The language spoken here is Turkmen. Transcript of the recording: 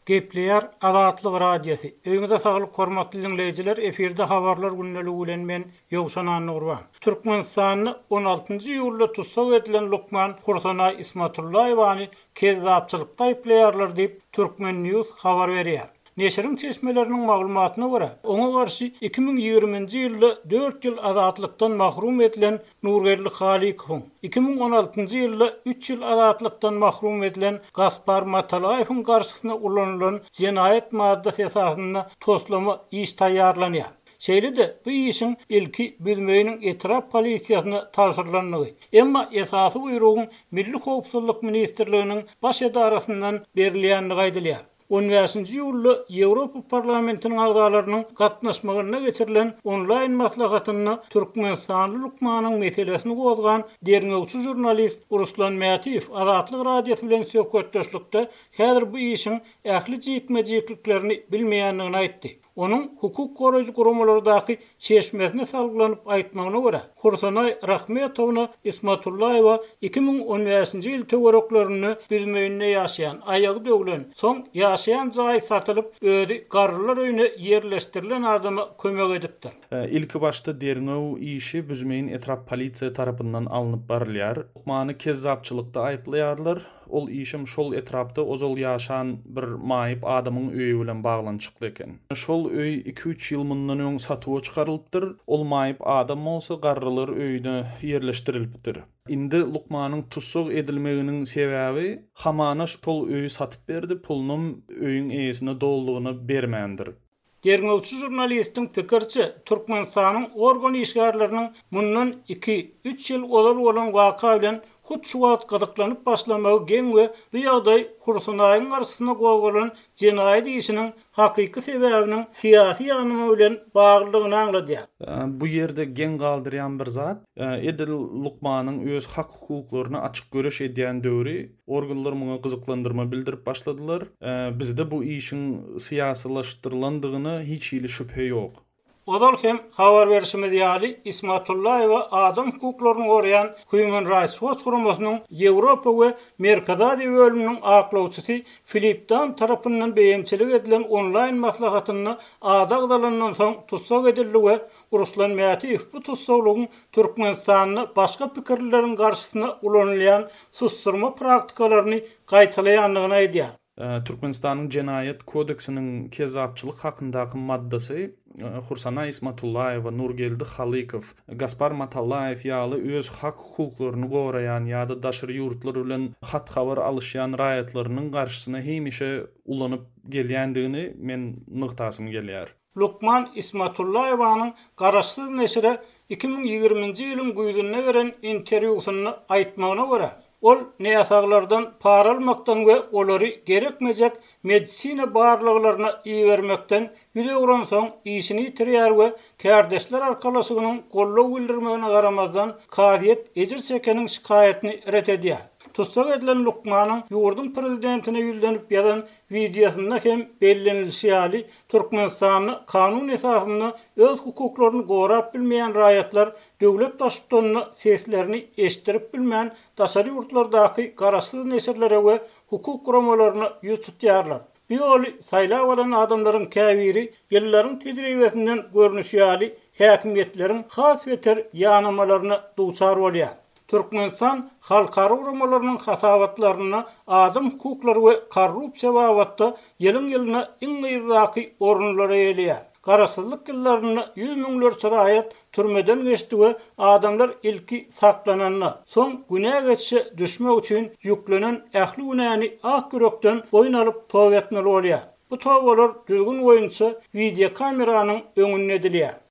Gepleýär Azatlyk radiosu. Öňüňizde saglyk hormatly dinleýijiler, eferde habarlar günneligi bilen men Ýowşan Nurban. Türkmenistanyny 16-njy ýylda tutsak edilen Lukman Hursanay Ismatullaýewany kezzapçylykda aýplaýarlar diýip Türkmen News habar berýär. Neşriň çeşmeleriniň maglumatyna görä, oňa garşy 2020-nji ýylda 4 ýyl azatlykdan mahrum edilen Nurgerli Halikow, 2016-njy ýylda 3 ýyl azatlykdan mahrum edilen Gaspar Matalaýewiň garşysyna ulanylan jenaýet maddesi esasyna toslama iş taýýarlanýar. Şeýle-de bu işin ilki bilmeýiniň etrap polisiýasyna tapşyrylandygy. Emma esasy buyrugyň Milli Howpsuzlyk Ministrliginiň baş edarasyndan berilýändigi aýdylýar. 15-nji ýylda Ýewropa parlamentiniň agdalarynyň gatnaşmagyna geçirilen onlaýn maslahatyny Türkmenistanly Lukmanyň meselesini gozgan derňewçi jurnalist Ruslan Mätiýew Azatlyk radiosu bilen söhbetdeşlikde häzir bu işin ähli jikme-jikliklerini bilmeýändigini aýtdy. Onun hukuk goraýjy gurumlardaky çeşmesine salgylanyp aýtmagyna görä, Hursanay Rahmetowyna Ismatullaýewa 2015-nji ýyl töwereklaryny bilmeýände ýaşaýan, aýagy dögülen, soň ýaşaýan jaý satylyp özi garrylar öýüne ýerleşdirilen adama kömek edipdir. İlki başda derňew işi büzmeýin etrap polisiýa tarapyndan alınıp barylýar. Lukmany kezzapçylykda aýplaýarlar. Ol işim şol etrapda ozal ýaşan bir maýyp adamyň öýü bilen baglanyşykly eken. Şol öý 2-3 ýyl mundan öň satywa çykarylypdyr. Ol maýyp adam bolsa garrylar öýüne ýerleşdirilipdir. Indi Lukmanyň tutsak edilmeginiň sebäbi hamana şol öýü satyp berdi, pulunyň öýüň eýesine doldugyny bermändir. Derňewçi jurnalistiň pikirçi, Türkmenistanyň organ işgärleriniň mundan 2-3 ýyl bolan waka bilen hut şu wagt gadyklanyp başlamagy geň we bu ýagdaý Hursanayň garşysyna goýulan jenaýet işiniň hakyky sebäbiniň siýasy ýanyny bilen baglylygyny aňladýar. Bu ýerde geň galdyrýan bir zat, edil Lukmanyň öz hak hukuklaryny açyk göreş edýän döwri organlar muňa gyzyklandyrma bildirip başladylar. Bizde bu işin siýasylaşdyrylandygyny hiç ýyly şüphe ýok. Odal hem habar berişimiz ýaly Ismatullaýewa adam hukuklaryny goraýan Human Rights Watch guramasynyň Ýewropa we Merkez Aziýa bölüminiň aklawçysy Filip Dam tarapyndan beýemçilik edilen onlaýn maslahatyny adagdalandan soň tutsak edildi we Ruslan Mätiýew bu tutsaklygyň Türkmenistanyny başga pikirleriň garşysyna ulanylýan susturma praktikalarını gaýtalaýandygyny aýdýar. Türkmenistanyň Jenaýet kodeksiniň kezzapçylyk hakyndaky maddasy Hursanay Ismatullaýewa, Nurgerli Halikow, Gaspar Matalaýew ýaly öz hak hukuklaryny goraýan ýa-da daşary ýurtlar bilen hat habar alışýan raýatlarynyň garşysyna hemişe ulanyp gelýändigini men nyktasym gelýär. Lukman Ismatullaýewanyň Garaşsyz neşre 2020-nji ýylyň güýdüne beren interwýusyny aýtmagyna görä, ol näsaglardan para almakdan we olary gerekmejek medisina barlyklaryna iýermekden ýüdegran soň işini ýitirýär we kärdeşler arkalaşygynyň gollaw bildirmegine garamazdan kadiýet ejir çekeniň şikaýetini ret edýär. Tutsak edilen Lukmanyň ýurdun prezidentine ýüldenip ýalan videosunda hem bellenilýär ýaly Türkmenistanyny kanun esasyny öz hukuklaryny gorap bilmeýän raýatlar döwlet başçylaryny seslerini eşdirip bilmän daşary ýurtlardaky garaşsyz neşirlere we hukuk guramalaryna ýüz tutýarlar. Bu ýoly saýlap alan adamlaryň käbiri ýyllaryň tejribesinden görnüşýär ýaly häkimetleriň has beter ýanamalaryna duçar bolýar. Türkmenistan halkara urumalarynyň hasabatlaryny adam hukuklary we korrupsiýa babatda ýylyň-ýylyna iňňizdaky orunlara ýelýär. Garaşsyzlyk ýyllaryny 100 miňler çyraýat türmeden geçdi we adamlar ilki saklananna, soň günä geçişe düşmek üçin ýüklenen ähli günäni ak yürekden boyun alyp towap etmeli bolýar. Bu towalar düzgün boýunça video kameranyň öňünde edilýär.